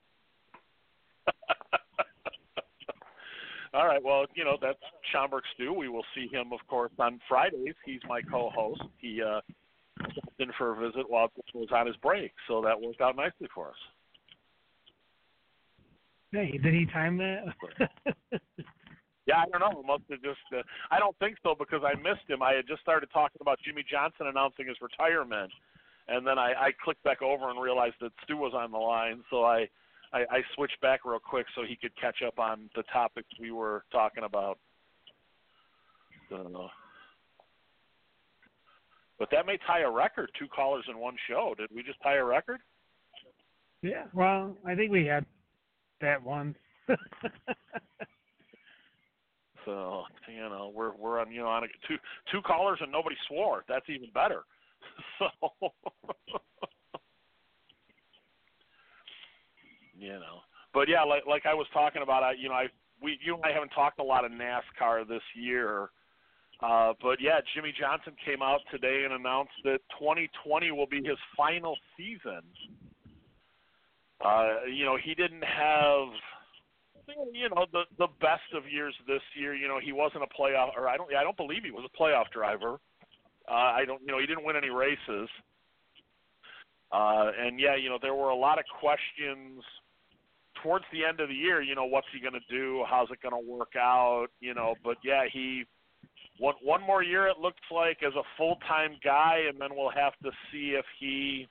All right. Well, you know, that's Schaumburg Stu. We will see him, of course, on Fridays. He's my co-host. He uh, stopped in for a visit while he was on his break, so that worked out nicely for us. Hey, did he time that? Yeah, I don't know. It must have just. Uh, I don't think so because I missed him. I had just started talking about Jimmy Johnson announcing his retirement, and then I, I clicked back over and realized that Stu was on the line, so I, I, I switched back real quick so he could catch up on the topics we were talking about. So, but that may tie a record, two callers in one show. Did we just tie a record? Yeah, well, I think we had that once. So, you know, we're we're on you know on a, two two callers and nobody swore. That's even better. So, you know, but yeah, like like I was talking about, I you know I we you and I haven't talked a lot of NASCAR this year, uh, but yeah, Jimmy Johnson came out today and announced that twenty twenty will be his final season. Uh, you know, he didn't have. You know, the the best of years this year. You know, he wasn't a playoff, or I don't, I don't believe he was a playoff driver. Uh, I don't, you know, he didn't win any races. Uh, and yeah, you know, there were a lot of questions towards the end of the year. You know, what's he going to do? How's it going to work out? You know, but yeah, he one one more year. It looks like as a full time guy, and then we'll have to see if he.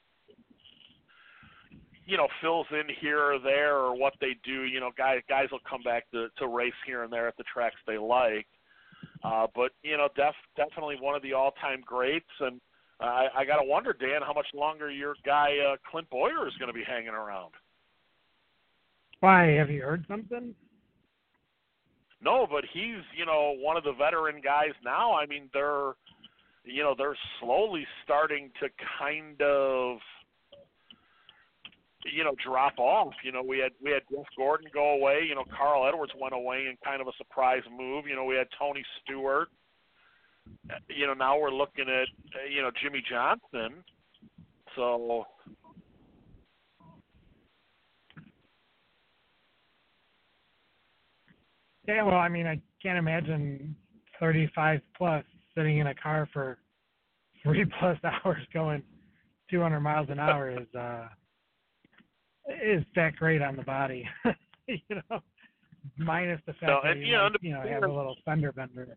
You know, fills in here or there or what they do. You know, guys guys will come back to, to race here and there at the tracks they like. Uh, but, you know, def, definitely one of the all-time greats. And uh, I, I got to wonder, Dan, how much longer your guy uh, Clint Boyer is going to be hanging around. Why, have you heard something? No, but he's, you know, one of the veteran guys now. I mean, they're, you know, they're slowly starting to kind of – you know, drop off. You know, we had we had Jeff Gordon go away. You know, Carl Edwards went away in kind of a surprise move. You know, we had Tony Stewart. You know, now we're looking at, you know, Jimmy Johnson. So, Yeah, well, I mean, I can't imagine thirty-five plus sitting in a car for three plus hours going two hundred miles an hour is uh is that great on the body. You know, minus the fact No, that and, you, you know, might, you know have a little fender bender.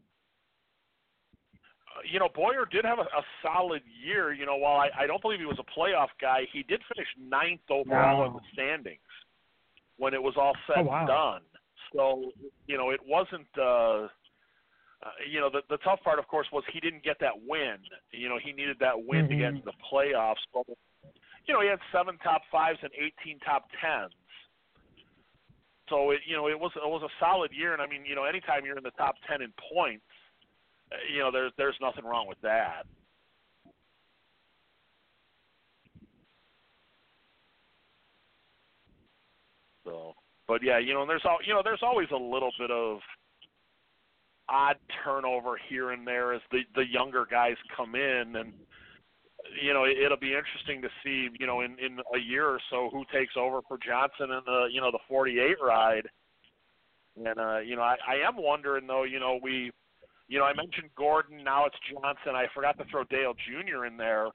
you know, Boyer did have a, a solid year. You know, while I, I don't believe he was a playoff guy, he did finish ninth overall Wow. in the standings when it was all said Oh, wow. and done. So, you know, it wasn't, uh, uh, you know, the, the tough part, of course, was he didn't get that win. You know, he needed that win mm-hmm. to get into the playoffs. But, you know, he had seven top fives and eighteen top tens. So, it, you know, it was it was a solid year. And, I mean, you know, anytime you're in the top ten in points, uh, you know, there's, there's nothing wrong with that. So, but yeah, you know, and there's all you know, there's always a little bit of odd turnover here and there as the the younger guys come in, and you know, it, it'll be interesting to see, you know, in, in a year or so who takes over for Johnson in the you know the forty-eight ride. And uh, you know, I, I am wondering though, you know, we, you know, I mentioned Gordon, now it's Johnson. I forgot to throw Dale Junior in there.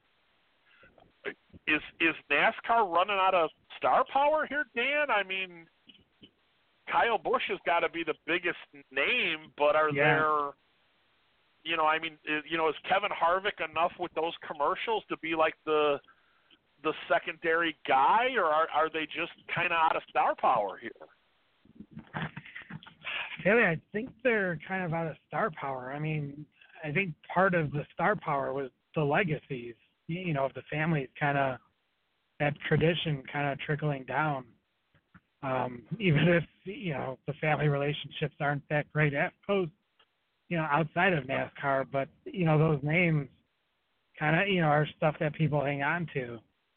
Is is NASCAR running out of star power here, Dan? I mean, Kyle Busch has got to be the biggest name, but are yeah. there, you know, I mean, is, you know, is Kevin Harvick enough with those commercials to be like the the secondary guy, or are are they just kind of out of star power here? Really, I think they're kind of out of star power. I mean, I think part of the star power was the legacies. You know, of the families, kind of that tradition kind of trickling down. Um, even if, you know, the family relationships aren't that great at post, you know, outside of NASCAR, but, you know, those names kind of, you know, are stuff that people hang on to.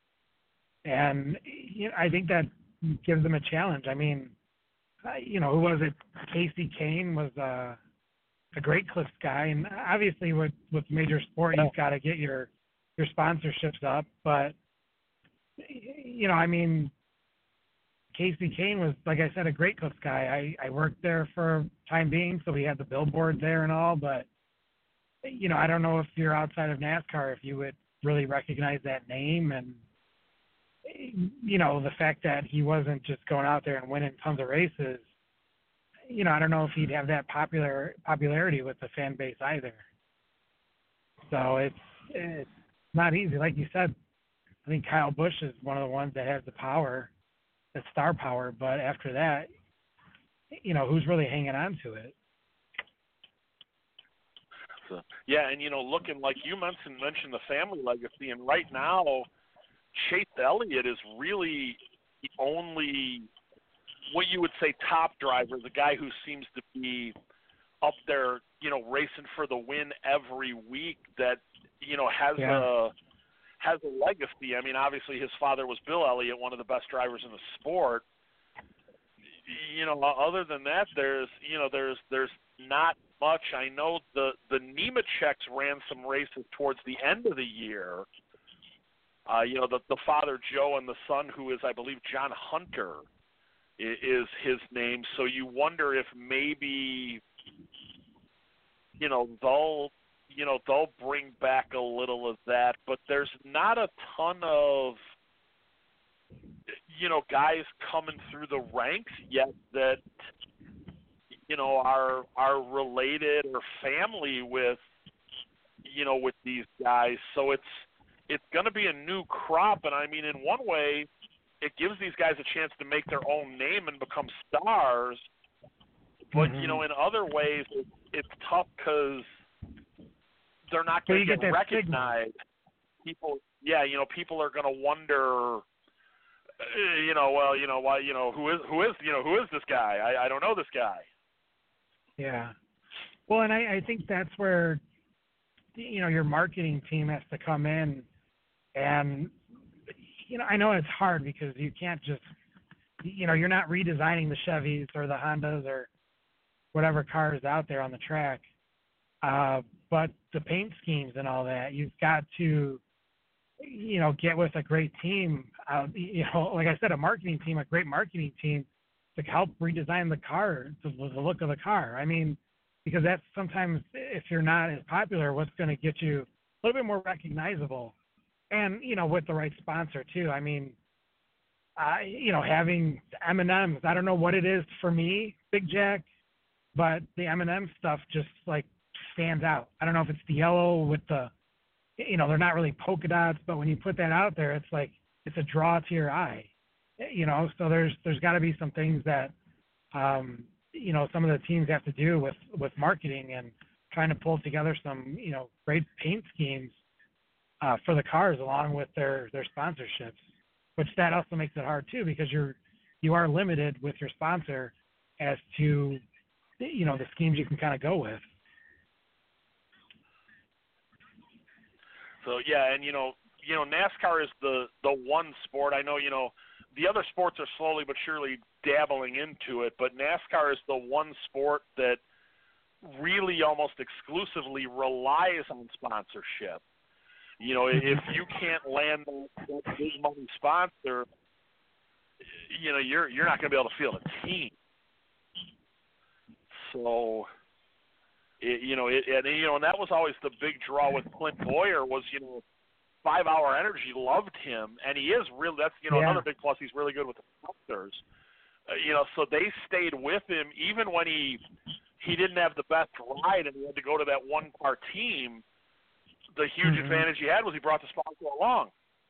And, you know, I think that gives them a challenge. I mean, uh, you know, who was it? Casey Kane was uh, a Great Clips guy. And obviously with, with major sport, you've got to get your your sponsorships up, but you know, I mean, Casey Kane was, like I said, a Great Clips guy. I, I worked there for time being, so we had the billboard there and all, but you know, I don't know if you're outside of NASCAR, if you would really recognize that name. And you know, the fact that he wasn't just going out there and winning tons of races, you know, I don't know if he'd have that popular popularity with the fan base either. So it's, it's not easy. Like you said, I think Kyle Busch is one of the ones that has the power, the star power, but after that, you know, who's really hanging on to it? So, yeah, and, you know, looking like you mentioned, mentioned the family legacy, and right now Chase Elliott is really the only, what you would say, top driver, the guy who seems to be up there, you know, racing for the win every week that, you know, has yeah. a has a legacy. I mean, obviously his father was Bill Elliott, one of the best drivers in the sport. You know, other than that, there's, you know, there's there's not much. I know the the Nemecheks ran some races towards the end of the year. Uh, you know, the the father Joe and the son, who is, I believe, John Hunter, is, is his name. So you wonder if maybe, you know, they'll, you know, they'll bring back a little of that, but there's not a ton of, you know, guys coming through the ranks yet that, you know, are are related or family with, you know, with these guys. So it's it's going to be a new crop, and I mean, in one way, it gives these guys a chance to make their own name and become stars. But mm-hmm. you know, in other ways, it, it's tough because they're not going to get, get signal. recognized. People, yeah, you know, people are going to wonder, uh, you know, well, you know, why, you know, who is, who is, you know, who is this guy? I, I don't know this guy. Yeah. Well, and I, I think that's where, you know, your marketing team has to come in, and, you know, I know it's hard because you can't just, you know, you're not redesigning the Chevys or the Hondas or whatever car is out there on the track. Uh, but the paint schemes and all that, you've got to, you know, get with a great team. Uh, you know, like I said, a marketing team, a great marketing team to help redesign the car, the, the look of the car. I mean, because that's sometimes, if you're not as popular, what's going to get you a little bit more recognizable. And, you know, with the right sponsor too. I mean, I, you know, having M and M's, I don't know what it is for me, Big Jack, but the M and M stuff just like stands out. I don't know if it's the yellow with the, you know, they're not really polka dots, but when you put that out there, it's like, it's a draw to your eye, you know? So there's, there's gotta be some things that, um, you know, some of the teams have to do with, with marketing and trying to pull together some, you know, great paint schemes uh, for the cars along with their, their sponsorships, which that also makes it hard too, because you're, you are limited with your sponsor as to, you know, the schemes you can kind of go with. So yeah, and you know, you know, NASCAR is the the one sport. I know, you know, the other sports are slowly but surely dabbling into it, but NASCAR is the one sport that really almost exclusively relies on sponsorship. You know, if you can't land that big money sponsor, you know, you're you're not going to be able to field a team. So, it, you know, it, and you know, and that was always the big draw with Clint Bowyer was, you know, Five Hour Energy loved him, and he is really, that's, you know, yeah. another big plus. He's really good with the sponsors. Uh, you know, so they stayed with him even when he he didn't have the best ride and he had to go to that one car team. The huge mm-hmm. advantage he had was he brought the sponsor along.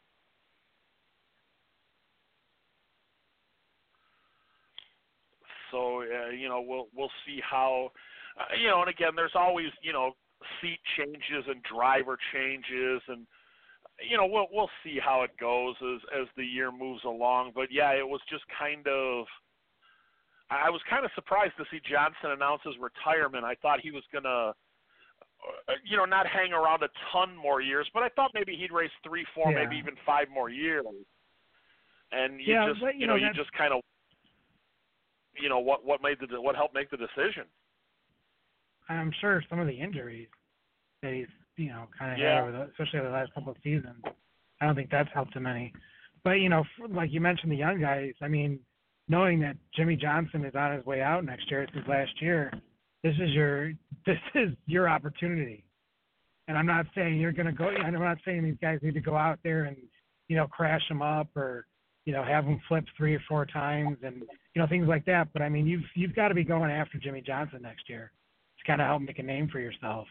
So uh, you know, we'll we'll see how, uh, you know, and again, there's always, you know, seat changes and driver changes, and you know, we'll we'll see how it goes as as the year moves along. But yeah, it was just kind of, I was kind of surprised to see Johnson announce his retirement. I thought he was gonna, you know, not hang around a ton more years, but I thought maybe he'd race three, four, yeah. maybe even five more years. And you yeah, just, but, you, you know, know, you just kind of, you know, what what made the what helped make the decision. I'm sure some of the injuries that he's, you know, kind of yeah. had, over the, especially over the last couple of seasons, I don't think that's helped him any. But, you know, for, like you mentioned, the young guys, I mean, knowing that Jimmy Johnson is on his way out next year, it's his last year, this is your this is your opportunity. And I'm not saying you're going to go, I'm not saying these guys need to go out there and, you know, crash them up or, you know, have them flip three or four times and, you know, things like that. But, I mean, you've you've got to be going after Jimmy Johnson next year to kind of help make a name for yourself.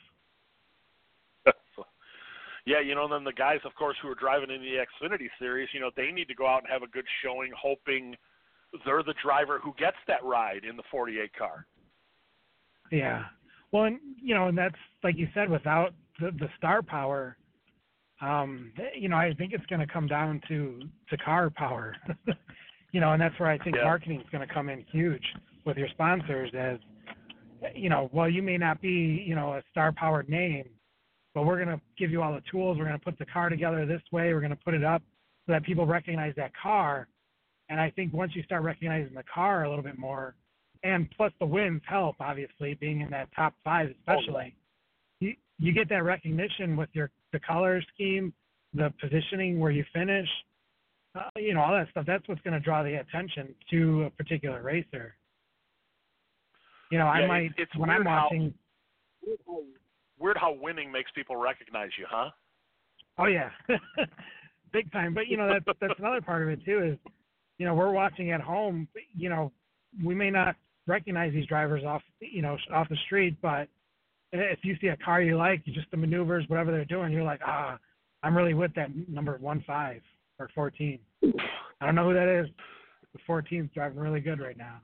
Yeah, you know, and then the guys, of course, who are driving in the Xfinity Series, you know, they need to go out and have a good showing, hoping they're the driver who gets that ride in the forty-eight car. Yeah. Well, and, you know, and that's, like you said, without the, the star power, um, you know, I think it's going to come down to, to car power. You know, and that's where I think yeah. marketing is going to come in huge with your sponsors as, you know, well, you may not be, you know, a star-powered name, but we're going to give you all the tools. We're going to put the car together this way. We're going to put it up so that people recognize that car. And I think once you start recognizing the car a little bit more, and plus the wins help, obviously, being in that top five especially, you, you get that recognition with your the color scheme, the positioning where you finish, uh, you know, all that stuff. That's what's going to draw the attention to a particular racer. You know, yeah, I might, it's when I'm watching... How, weird how winning makes people recognize you, huh? Oh, yeah. Big time. But, you know, that's, that's another part of it, too, is, you know, we're watching at home. You know, we may not recognize these drivers off, you know, off the street, but if you see a car you like, just the maneuvers, whatever they're doing, you're like, ah, I'm really with that number one five or fourteen. I don't know who that is. The fourteen's driving really good right now.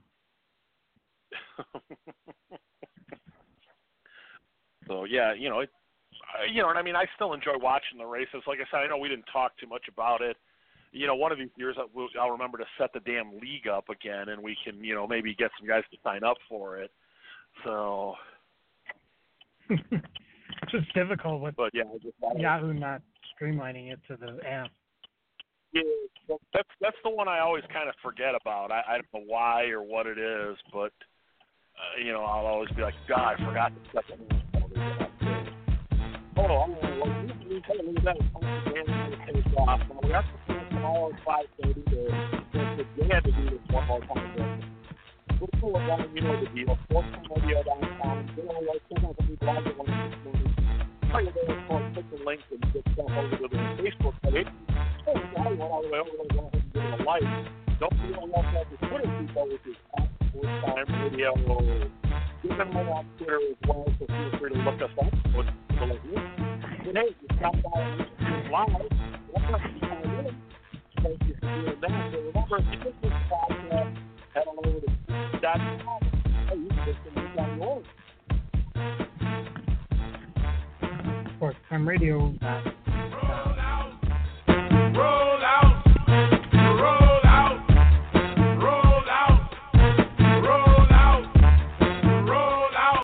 So yeah, you know, it, you know, and I mean, I still enjoy watching the races. Like I said, I know we didn't talk too much about it. You know, one of these years I'll remember to set the damn league up again, and we can, you know, maybe get some guys to sign up for it. So, it's just difficult with but yeah, just, Yahoo not streamlining it to the app. Yeah, that's that's the one I always kind of forget about. I, I don't know why or what it is, but uh, you know, I'll always be like, God, I forgot to set the league. Oh, I'm going to leave that. We have to finish tomorrow at five thirty to we had to do this one more time. We're cool with that, you know the deal. Fortune Radio downtown. You know, like sometimes when we blog it one of these movies, tell you there for click the link and get stuff over to the Facebook page. Oh, I went all the way over to go ahead and give it a like. Don't forget to like out the Twitter people, which is at Sports Time Radio. Give them one on Twitter as well, so feel free to look us up. What's people like you? And hey, you stop by and listen live. Thank you for doing that. So remember, if you get this podcast, head on over to dot com. Hey, you radio dot